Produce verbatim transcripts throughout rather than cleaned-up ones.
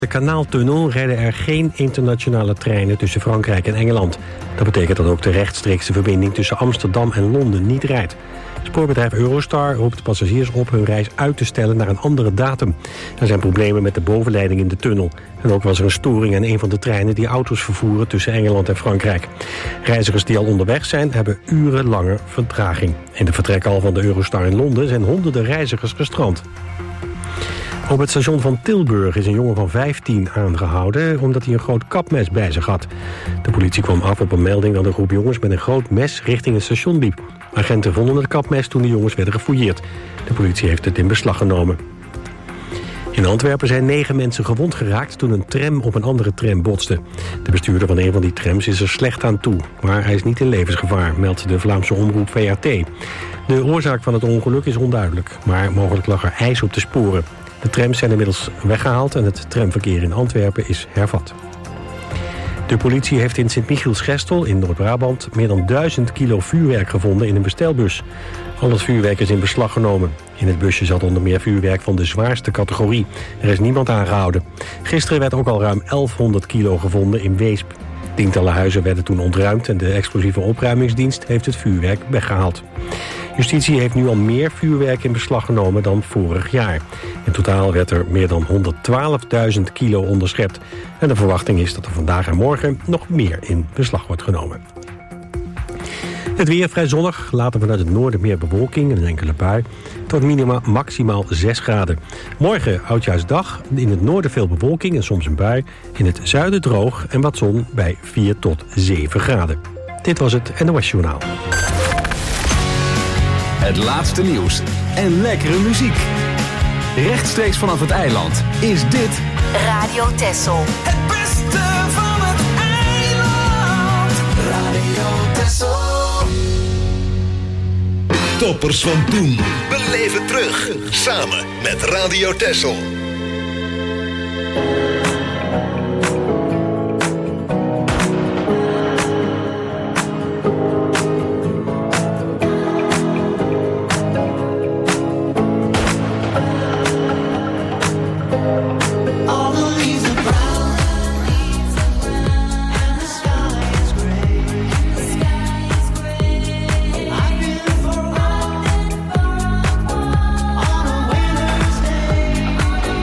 de Kanaaltunnel rijden er geen internationale treinen tussen Frankrijk en Engeland. Dat betekent dat ook de rechtstreekse verbinding tussen Amsterdam en Londen niet rijdt. Spoorbedrijf Eurostar roept passagiers op hun reis uit te stellen naar een andere datum. Er zijn problemen met de bovenleiding in de tunnel. En ook was er een storing aan een van de treinen die auto's vervoeren tussen Engeland en Frankrijk. Reizigers die al onderweg zijn, hebben urenlange vertraging. In de vertrekhal van de Eurostar in Londen zijn honderden reizigers gestrand. Op het station van Tilburg is een jongen van vijftien aangehouden omdat hij een groot kapmes bij zich had. De politie kwam af op een melding dat een groep jongens met een groot mes richting het station liep. Agenten vonden het kapmes toen de jongens werden gefouilleerd. De politie heeft het in beslag genomen. In Antwerpen zijn negen mensen gewond geraakt toen een tram op een andere tram botste. De bestuurder van een van die trams is er slecht aan toe, maar hij is niet in levensgevaar, meldt de Vlaamse omroep V R T. De oorzaak van het ongeluk is onduidelijk, maar mogelijk lag er ijs op de sporen. De trams zijn inmiddels weggehaald en het tramverkeer in Antwerpen is hervat. De politie heeft in Sint-Michiels-Gestel in Noord-Brabant meer dan duizend kilo vuurwerk gevonden in een bestelbus. Al het vuurwerk is in beslag genomen. In het busje zat onder meer vuurwerk van de zwaarste categorie. Er is niemand aangehouden. Gisteren werd ook al ruim elfhonderd kilo gevonden in Weesp. Tientallen huizen werden toen ontruimd en de explosieve opruimingsdienst heeft het vuurwerk weggehaald. Justitie heeft nu al meer vuurwerk in beslag genomen dan vorig jaar. In totaal werd er meer dan honderdtwaalfduizend kilo onderschept. En de verwachting is dat er vandaag en morgen nog meer in beslag wordt genomen. Het weer vrij zonnig, later vanuit het noorden meer bewolking en een enkele bui. Het wordt minima maximaal zes graden. Morgen oudjaarsdag, in het noorden veel bewolking en soms een bui. In het zuiden droog en wat zon bij vier tot zeven graden. Dit was het N O S Journaal. Het laatste nieuws en lekkere muziek. Rechtstreeks vanaf het eiland is dit Radio Texel. Het beste van het eiland. Radio Texel. Toppers van toen. Beleef het terug. Samen met Radio Texel. On a winter's day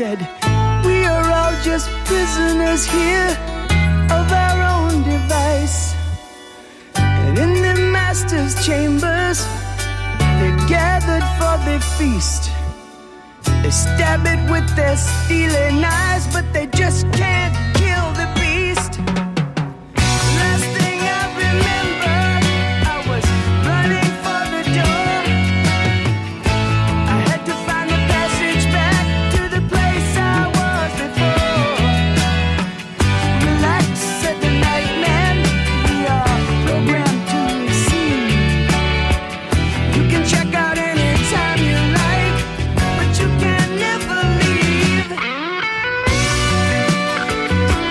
said, we are all just prisoners here of our own device. And in the master's chambers, they gathered for their feast. They stab it with their steely knives, but they just can't kill the beast. Last thing I remember, I was running for the door. I had to find the passage back to the place I was before. Relax, said the night man, we are programmed to receive. You can check out anytime you like, but you can never leave.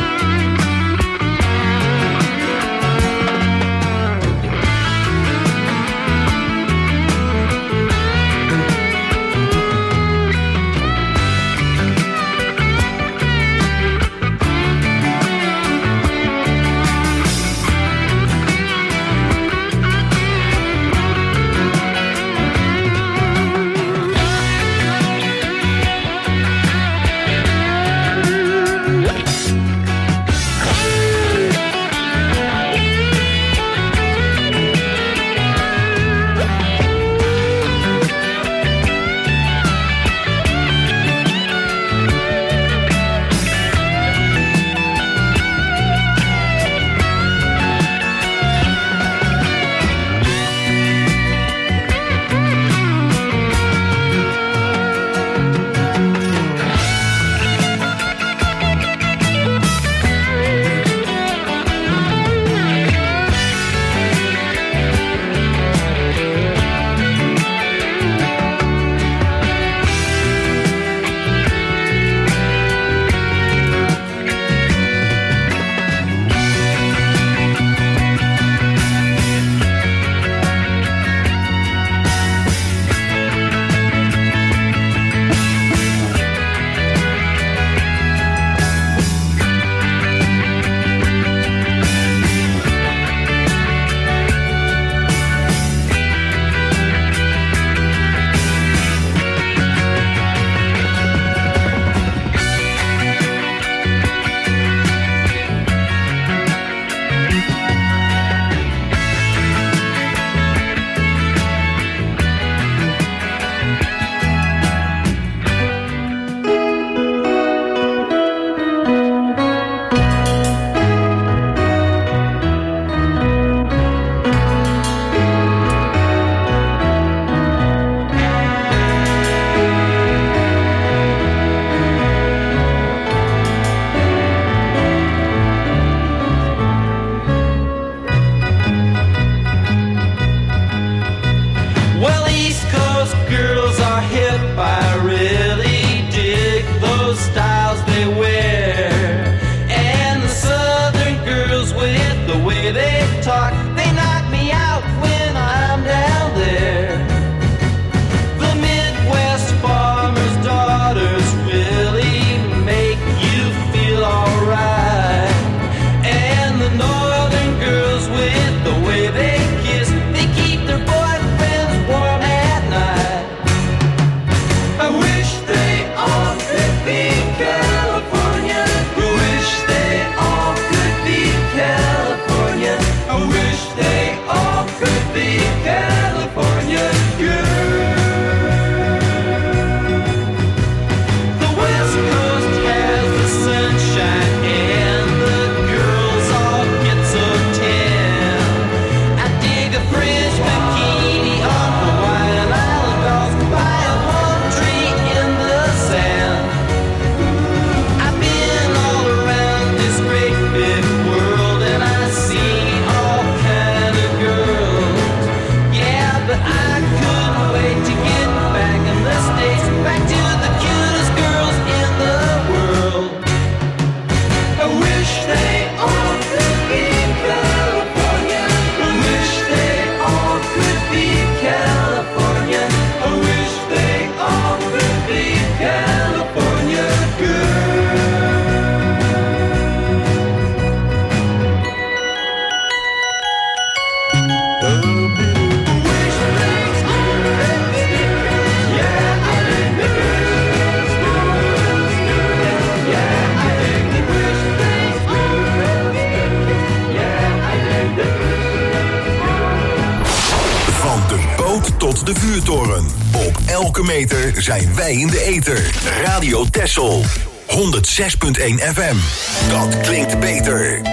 Van de boot tot de vuurtoren. Op elke meter zijn wij in de ether. Radio Texel. honderd zes komma één F M. Dat klinkt beter.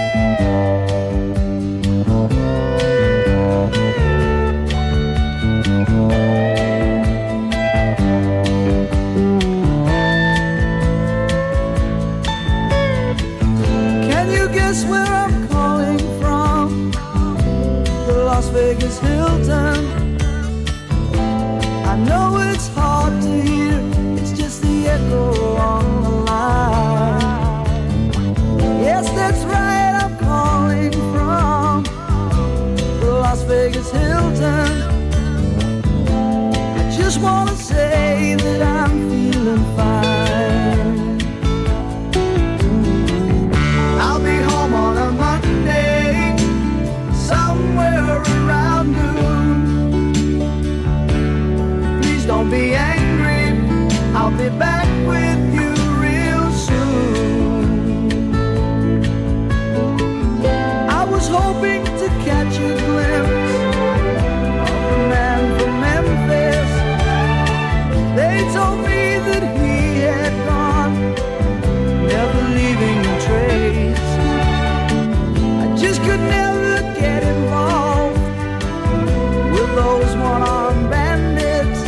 Can you guess where I'm calling from? The Las Vegas Hilton. I know it's hard to hear, it's just the echo on the line. Yes, that's right, I'm calling from the Las Vegas Hilton. I just wanna say that I'm feeling fine. I'll be home on a Monday, somewhere around noon. Please don't be angry, I'll be back with you real soon. I was hoping to catch a glimpse of the man from Memphis. They told me that he had gone, never leaving a trace. I just could never get involved with those one-armed bandits.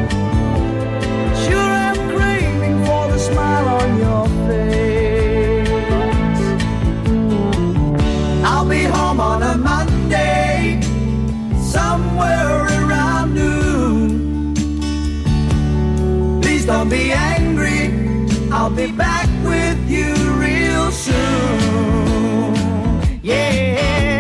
Sure, I'm craving for the smile on your face. I'll be home on a Monday, somewhere around noon. Please don't be angry, I'll be back with you real soon. Yeah.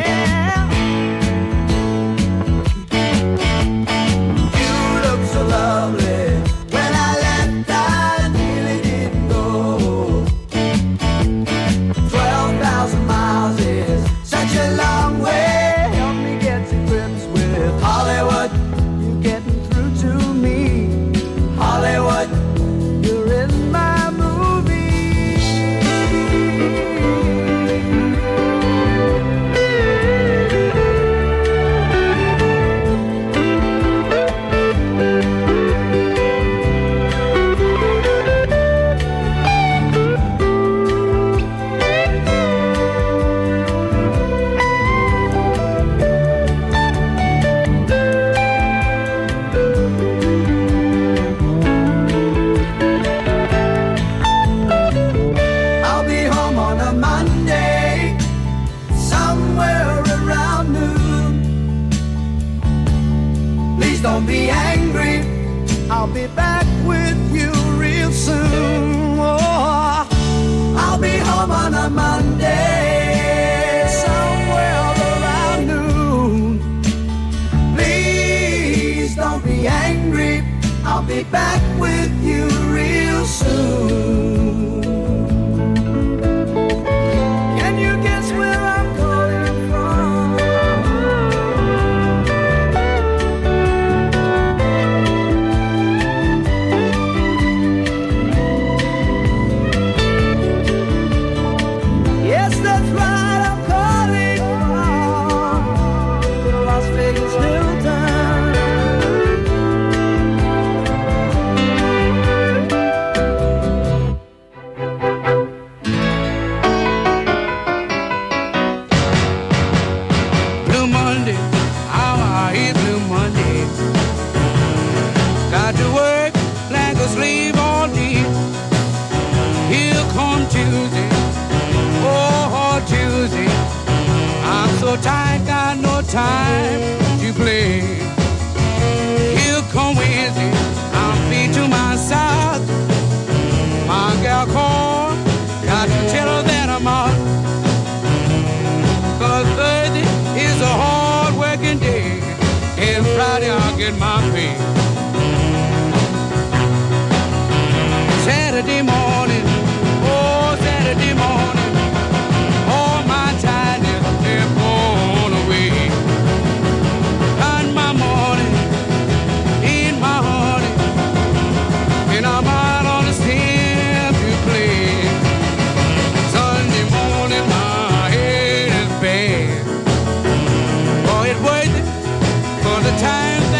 You look so lovely. When I left, I really didn't know. Twelve thousand miles is such a long way. Help me get to grips with Hollywood. You're getting through to me. Hollywood, you're in my movie. I'll be home on a Monday, somewhere around noon. Please don't be angry, I'll be back with you real soon. Oh, I'll be home on a Monday, somewhere around noon. Please don't be angry, I'll be back with you real soon. Can you guess where I'm calling from? Yes, that's right, I'm calling from the Las Vegas Hilton. Blue Monday, how I hate Blue Monday. Got to work like a slave all day. Here come Tuesday, oh Tuesday. I'm so tired, got no time to play. Here come Wednesday, I'm feet to my side. My gal called, got to tell her that I'm out. Cause Thursday is a hard working day, and Friday I'll get my pay. Saturday morning, oh Saturday morning, all my tiredness they're blown away. And my morning, in my honey, and I'm out on the step to play. Sunday morning, my head is bad. Oh, it's worth it for the times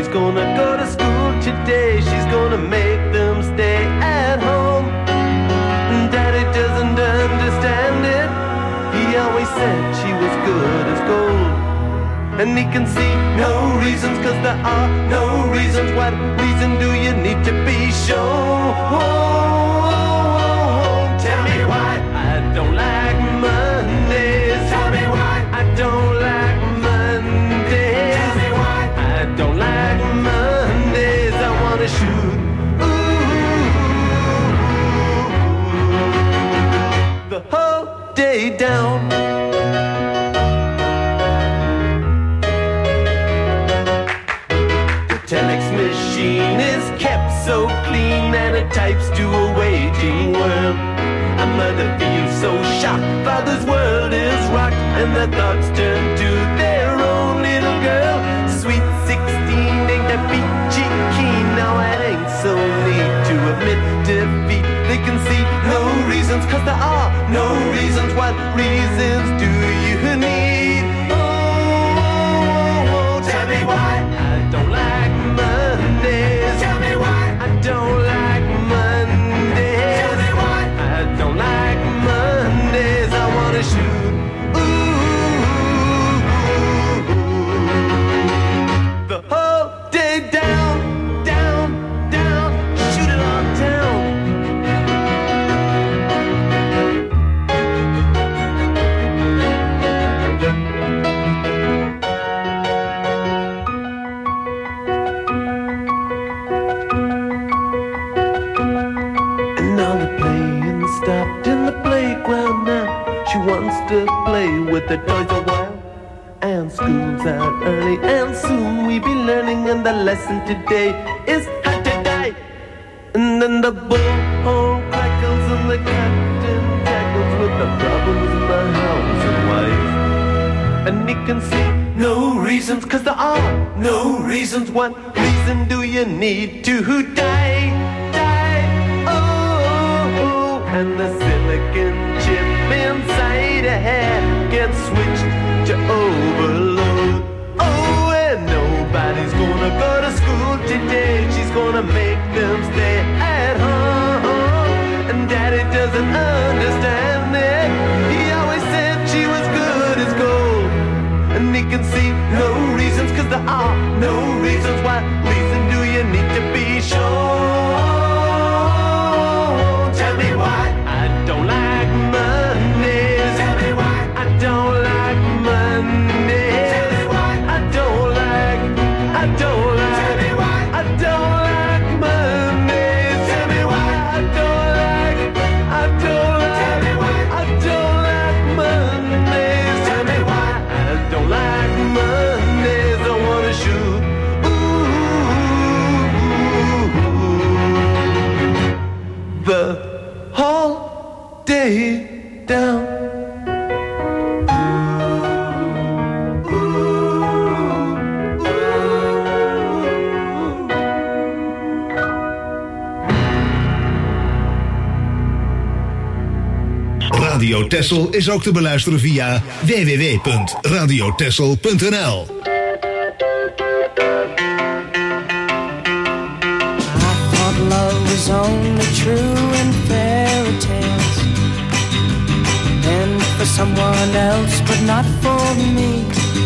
nobody's gonna go to school today. She's gonna make them stay at home. Daddy doesn't understand it. He always said she was good as gold. And he can see no reasons, cause there are no reasons. What reason do you need to be shown? Tell me why I don't like Mondays. Tell me why I don't like Mondays. Tell me why I don't like Mondays. I wanna shoot ooh, the whole day down. Telex machine is kept so clean and it types to a waging world. A mother feels so shocked, father's world is rocked, and their thoughts turn to their own little girl. Sweet sixteen ain't that peachy keen. Now it ain't so neat to admit defeat. They can see no reasons, cause there are no reasons. What reasons do you need? Oh, tell me why I don't like Mondays. Tell me why I don't like Mondays. Tell me why I don't like Mondays. I wanna shoot ooh, the whole day down, down, down, shoot it all down. Wants to play with the toys a while. And school's out early, and soon we be learning. And the lesson today is how to die. And then the bullhorn crackles and the captain tackles with the problems in the house and wife. And he can see no reasons, cause there are no reasons. What reason do you need to die? Die, oh, oh. And the silicon chip inside a head gets switched to overload. Oh, and nobody's gonna go to school today. She's gonna make them stay at home. And daddy doesn't understand it. He always said she was good as gold. And he can see no reasons, cause there are no reasons. What reason do you need to be sure? Tell me why I don't like Mondays. Tell me why I don't like Mondays. Tell me why I don't like, I don't like, tell me why I don't like Mondays. Tell me why I don't like, I don't like, tell me why I don't like Mondays. Tell me why I don't like Mondays. I wanna shoot ooh, the whole day down. Radio Texel is ook te beluisteren via w w w punt radio texel punt n l. Love was only true in fairy tales, and for someone else, but not for me.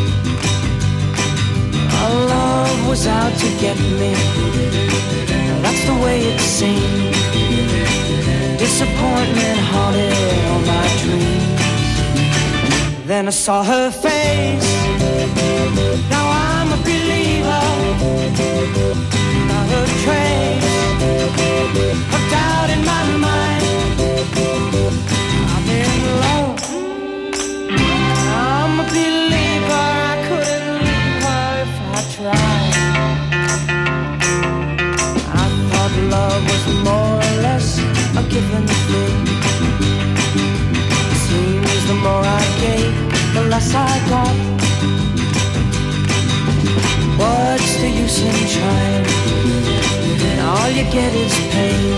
Our love was out to get me, that's the way it seemed. Disappointment haunted all my dreams. Then I saw her face, now I'm a believer. Not a trace of doubt in my mind. I'm in love, I'm a believer. I couldn't leave her if I tried. I thought love was more or less a given thing. It seems the more I gave, the less I got. What's the use in trying? All you get is pain.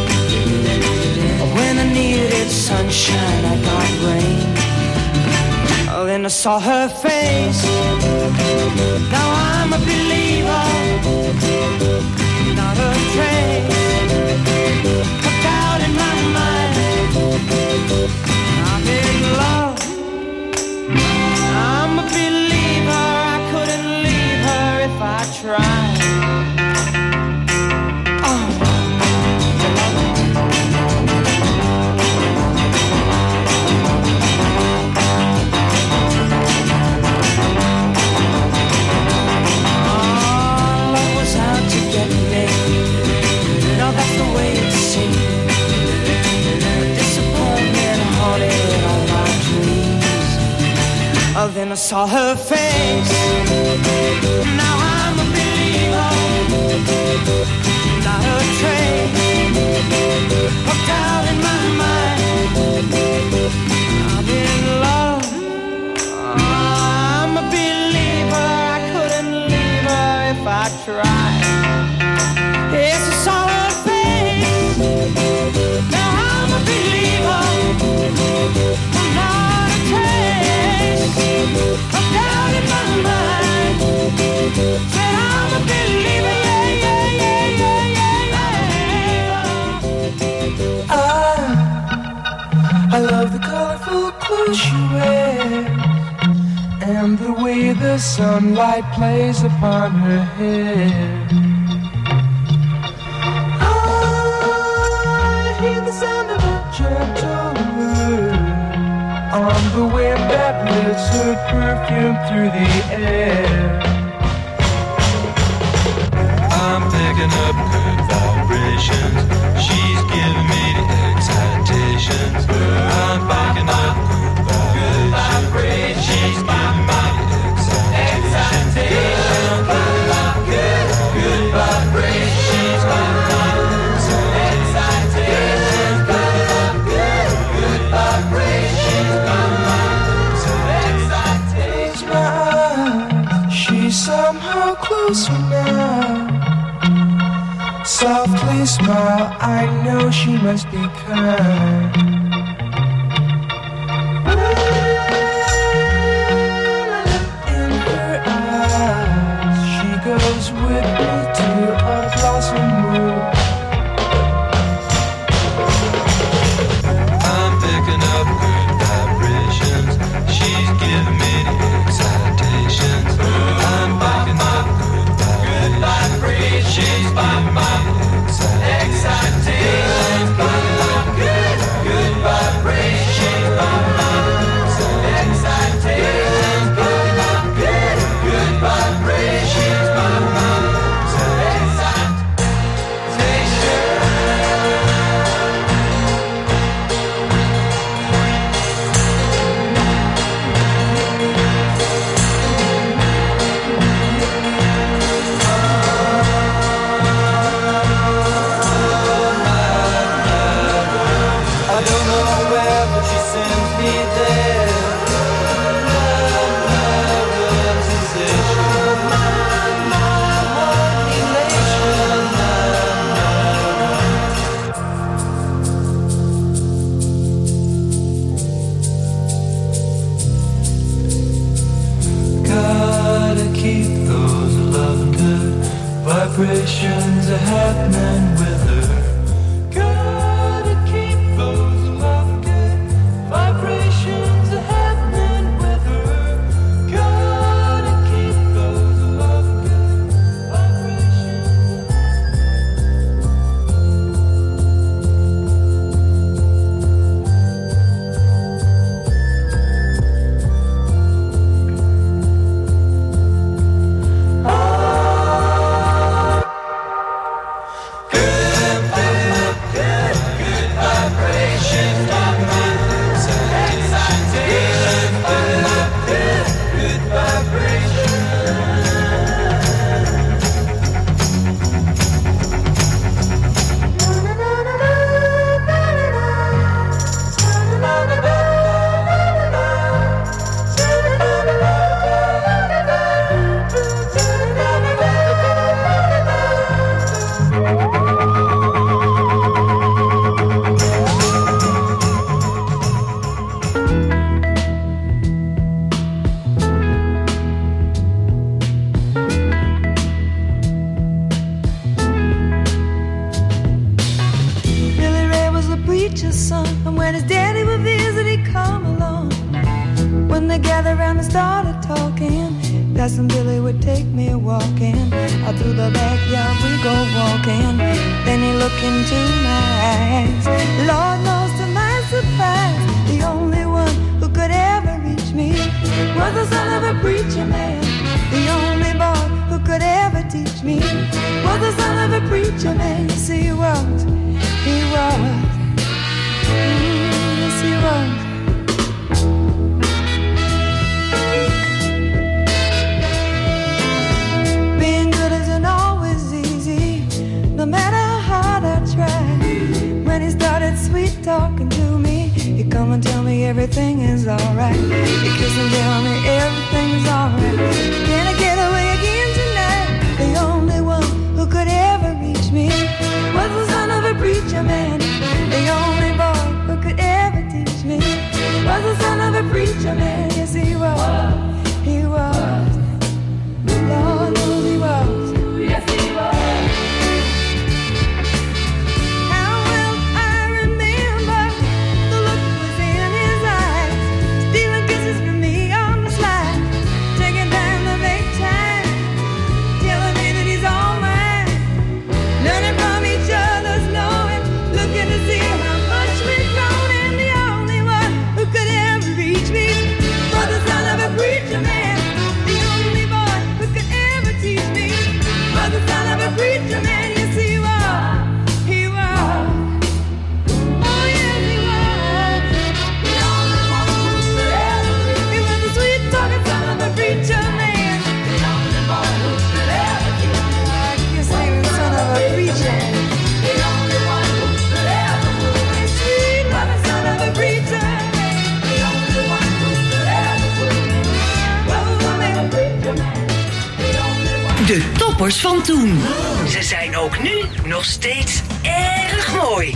When I needed sunshine, I got rain. Oh, then then I saw her face. Now I'm a believer, not a trace of doubt in my mind. I'm in love, I'm a believer. I couldn't leave her if I tried. Then I saw her face. Now I'm a believer, not a trace of doubt in my mind. I'm in love, I'm a believer. I couldn't leave her if I tried. Yes, I saw her face. Now I'm a believer, not a trace of doubt in my mind. Said I'm a believer, yeah, yeah, yeah, yeah, yeah, yeah. I, I love the colorful clothes she wears and the way the sunlight plays upon her hair. I hear the sound of a gentle word on the wind that lifts her perfume through the air. I'm picking up good vibrations. She's giving me the excitations. I'm picking up good vibrations. She's giving me the excitations. I'm picking up good, good vibrations. She's giving me the excitations. Picking up good, good vibrations. She's somehow closer now. Softly smile, I know she must be kind. In her eyes, she goes with me to a blossom room. I'm picking up good vibrations. She's giving me the excitations. I'm picking up good vibrations. She's giving me the excitations. Picking up good, good son. And when his daddy would visit, he'd come along. When they gathered around and started talking, Cousin Billy would take me walking. Out through the backyard we go walking. Then he looked into my eyes. Lord knows to my surprise, the only one who could ever reach me was the son of a preacher man. The only boy who could ever teach me was the son of a preacher man. Yes, he was, he was, mm, yes, he was. Being good isn't always easy, no matter how hard I try. When he started sweet talking to me, he'd come and tell me everything is alright. He'd kiss and tell me everything is alright. Can I get away again tonight? The only one who could ever reach me was the son of a preacher man. The only boy who could ever teach me was the son of a preacher man. Yes, he was, he was. Lord knows he was. Yes, he was. How well I remember the look was in his eyes, stealing kisses from me on the slide, taking time to make time, telling me that he's all mine, learning from each other's knowing, looking to see how much we've grown. And the only one who could ever reach me was the son of a preacher man. The only boy who could ever teach me was the son of a preacher man. Yes, he was, he was. Oh, yes, he was. The only one who could ever reach me. He was the sweet talking son of a preacher man. The only boy who could ever teach me. I guess he was the son of a preacher. The only one who could ever move me. Sweet loving son of a preacher man. The only one who could ever move me was the son of a preacher man. De toppers van toen. Ze zijn ook nu nog steeds erg mooi.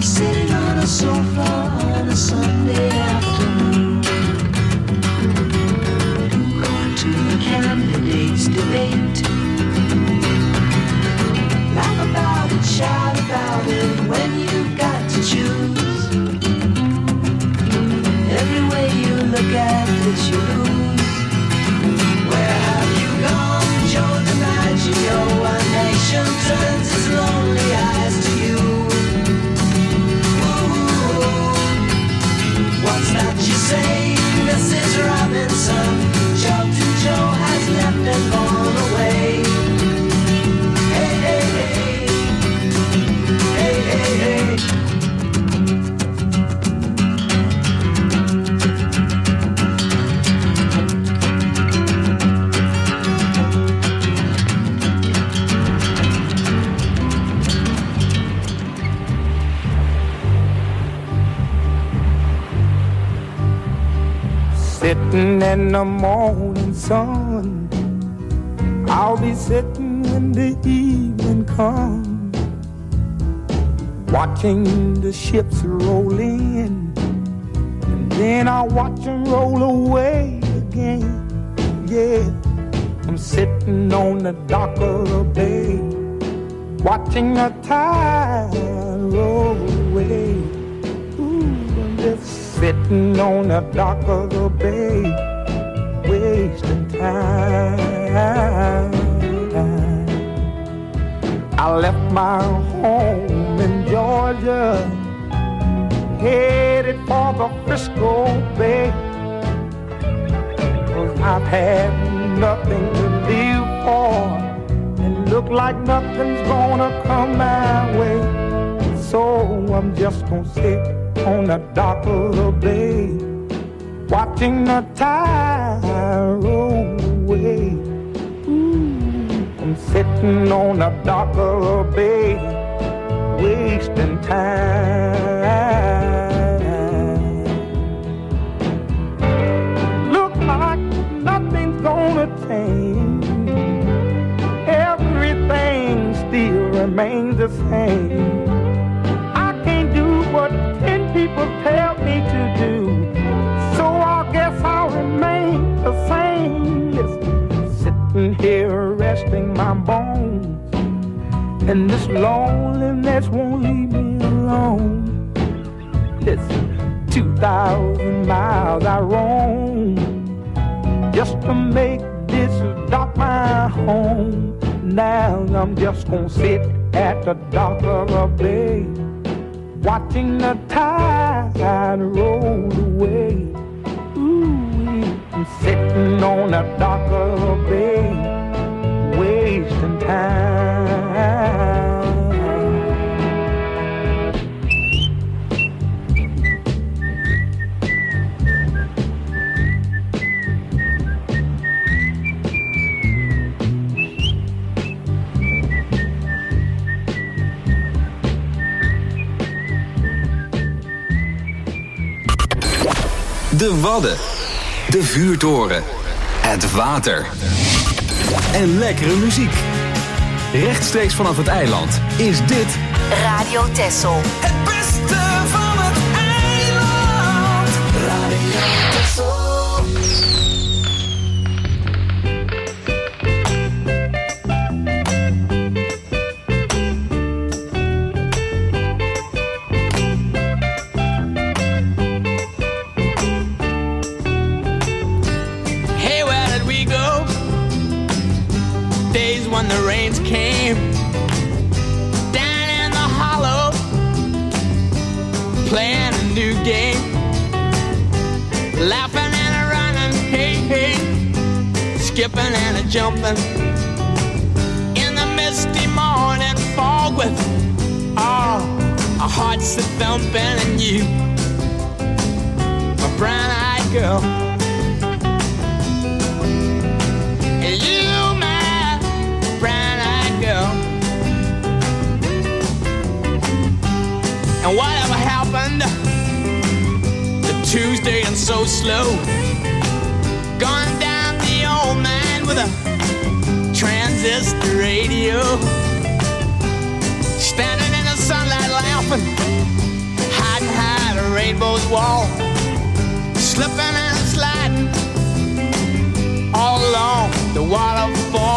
Sofa on a Sunday afternoon. debate. Laugh about it, shout about it when you've got to choose. Every way you look at it, you lose. Where have you gone, Joe DiMaggio? A nation turns its lonely eyes to you. Ooh, what's that you say, Missus Robinson? Charlton Joe has left and gone away. Hey, hey, hey. Hey, hey, hey. Sitting in the morning sun, I'll be sitting when the evening comes, watching the ships roll in, and then I'll watch them roll away again. Yeah, I'm sitting on the dock of the bay, watching the tide roll away. Ooh, I'm just sitting on the dock of the bay, wasting time. I left my home in Georgia, headed for the Frisco Bay, 'cause I've had nothing to live for, and look like nothing's gonna come my way. So I'm just gonna sit on the dock of the bay, watching the tide roll away. Ooh, I'm sitting on the dock of the bay, wasting time. Look like nothing's gonna change, everything still remains the same. I can't do what ten people tell me to do, so I guess I'll remain the same. Listen, sitting here resting my bones, and this loneliness won't leave me alone. Listen, two thousand miles I roam just to make this dock my home. Now I'm just gonna sit at the dock of the bay, watching the tide roll away. Ooh, I'm sitting on the dock of the bay, wasting time. De Wadden, de vuurtoren, het water en lekkere muziek. Rechtstreeks vanaf het eiland is dit Radio Texel. Het beste van het eiland. Radio Texel. When the rains came down in the hollow, playing a new game, laughing and a running, hey, hey, skipping and a jumping in the misty morning fog with all our hearts a thumping, and you, my brown-eyed girl, and you, and whatever happened to Tuesday and so slow, gone down the old man with a transistor radio, standing in the sunlight laughing, hiding behind a rainbow's wall, slipping and sliding all along the waterfall.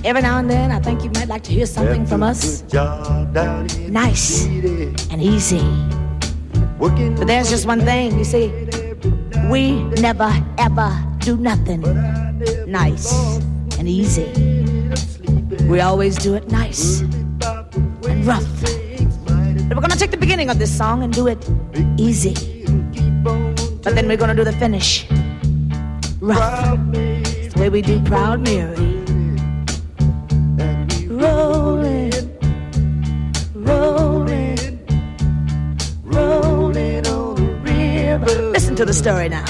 Every now and then, I think you might like to hear something from us. Nice and easy. But there's just one thing, you see. We never, ever do nothing nice and easy. We always do it nice and rough. But we're gonna take the beginning of this song and do it easy. But then we're gonna do the finish rough. It's the way we do Proud Mary. Rolling, rolling, rolling on the river. Listen to the story now.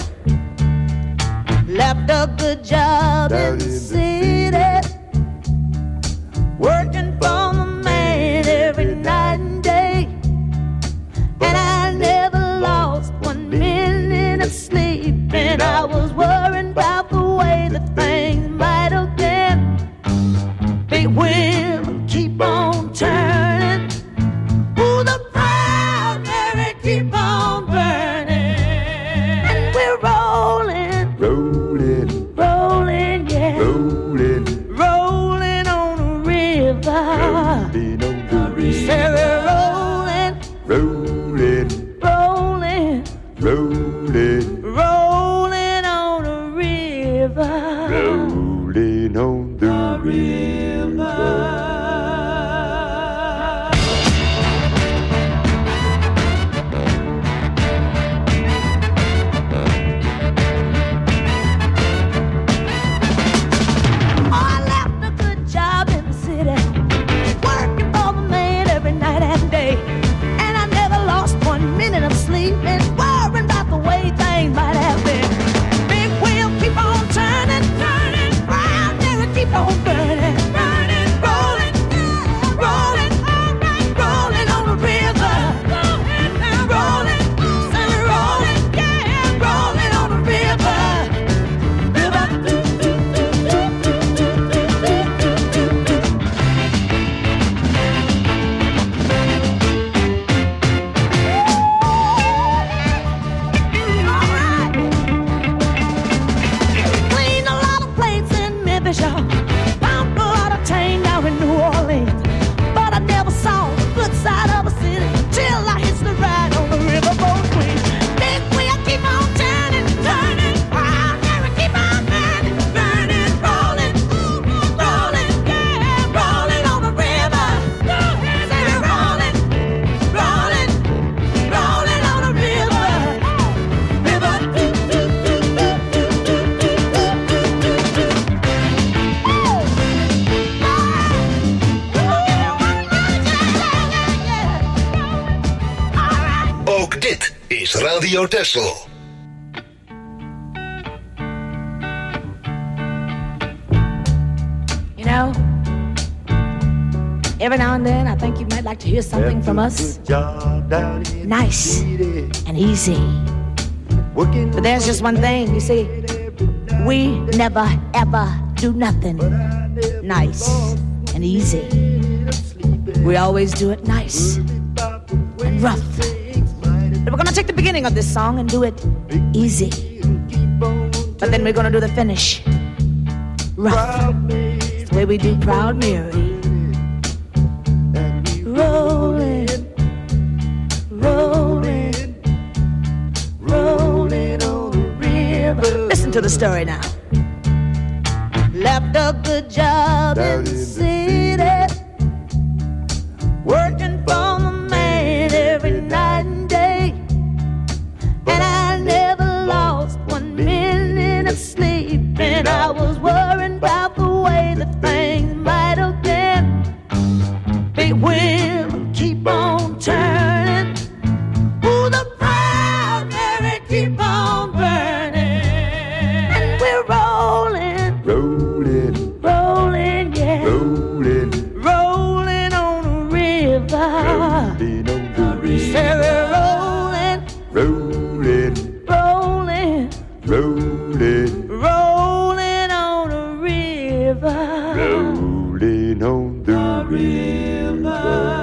Left a good job in the city, working for the man every night and day. And I never lost one minute of sleep. And I was worrying about the way that things might have been. Big wheel keep on turning. Ooh, the Proud Mary keep on burning. And we're rolling, rolling, rolling, yeah, rolling, rolling on the river. Rolling on the river. Say we're rolling, rolling, rolling, rolling, rolling on the river. Rolling on the river. Radio Tessel. You know, every now and then I think you might like to hear something from us. Nice and easy. But there's just one thing, you see. We never, ever do nothing nice and easy. We always do it nice and rough. But we're gonna take the beginning of this song and do it easy. But then we're gonna do the finish rough. It's the way we do Proud Mary. Rolling, rolling, rolling on the river. Listen to the story now. Left a good job in the city, working for the man every night and day. And I never lost one minute of sleep. And I was worrying about the way that things might have been. Big wheel keep on turning. Ooh, the Proud Mary keep on burning. And we're rolling, rolling, rolling, yeah, rolling, rolling on the river. Rolling on the river. Say we're rolling, rolling, rolling, rolling, rolling on the river. Rolling on the river.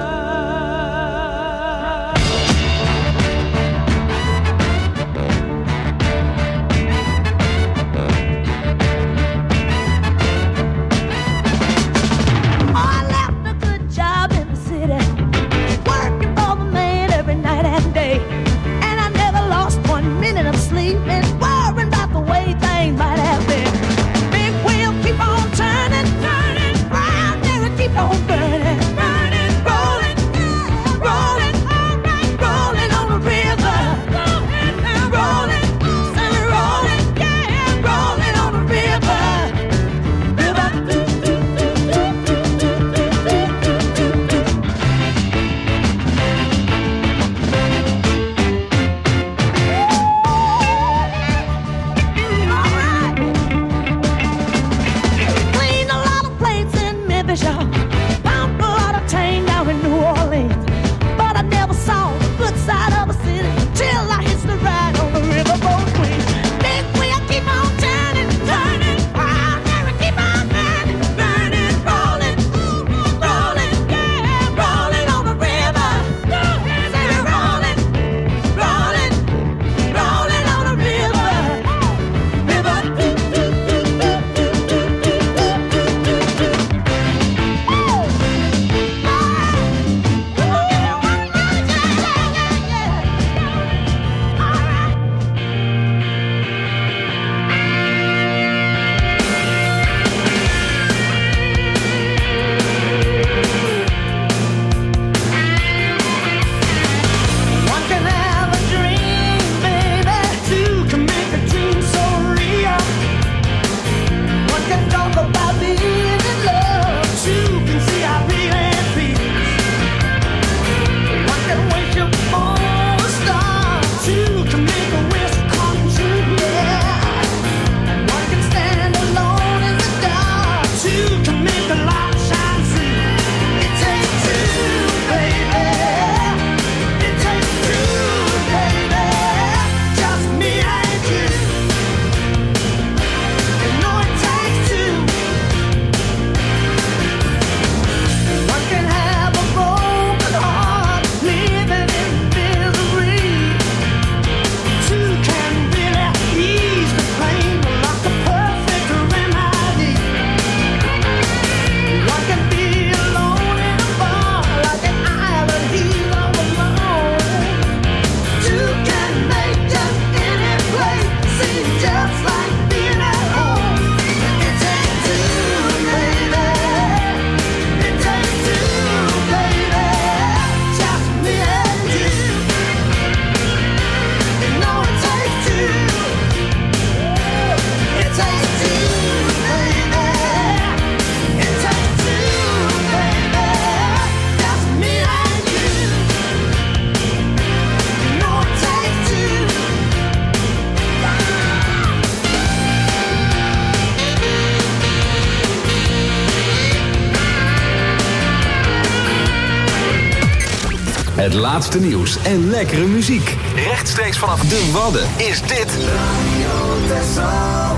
Het laatste nieuws en lekkere muziek. Rechtstreeks vanaf de Wadden is dit Radio Texel.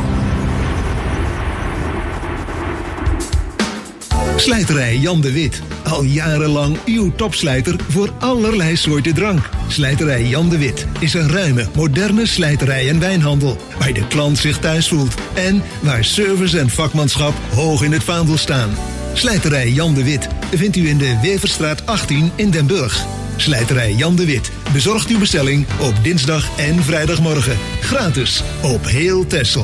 Slijterij Jan de Wit. Al jarenlang uw topslijter voor allerlei soorten drank. Slijterij Jan de Wit is een ruime, moderne slijterij en wijnhandel. Waar de klant zich thuis voelt. En waar service en vakmanschap hoog in het vaandel staan. Slijterij Jan de Wit vindt u in de Weverstraat achttien in Den Burg. Slijterij Jan de Wit bezorgt uw bestelling op dinsdag en vrijdagmorgen. Gratis op heel Texel.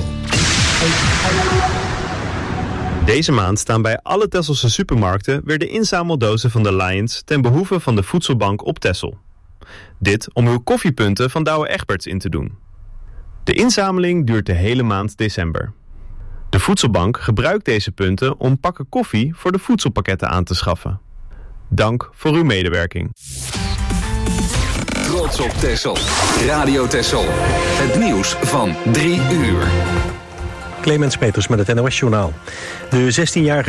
Deze maand staan bij alle Tesselse supermarkten weer de inzameldozen van de Lions ten behoeve van de Voedselbank op Texel. Dit om uw koffiepunten van Douwe Egberts in te doen. De inzameling duurt de hele maand december. De Voedselbank gebruikt deze punten om pakken koffie voor de voedselpakketten aan te schaffen. Dank voor uw medewerking. Trots op Texel. Radio Texel. Het nieuws van drie uur. Clemens Peters met het N O S Journaal. De zestienjarige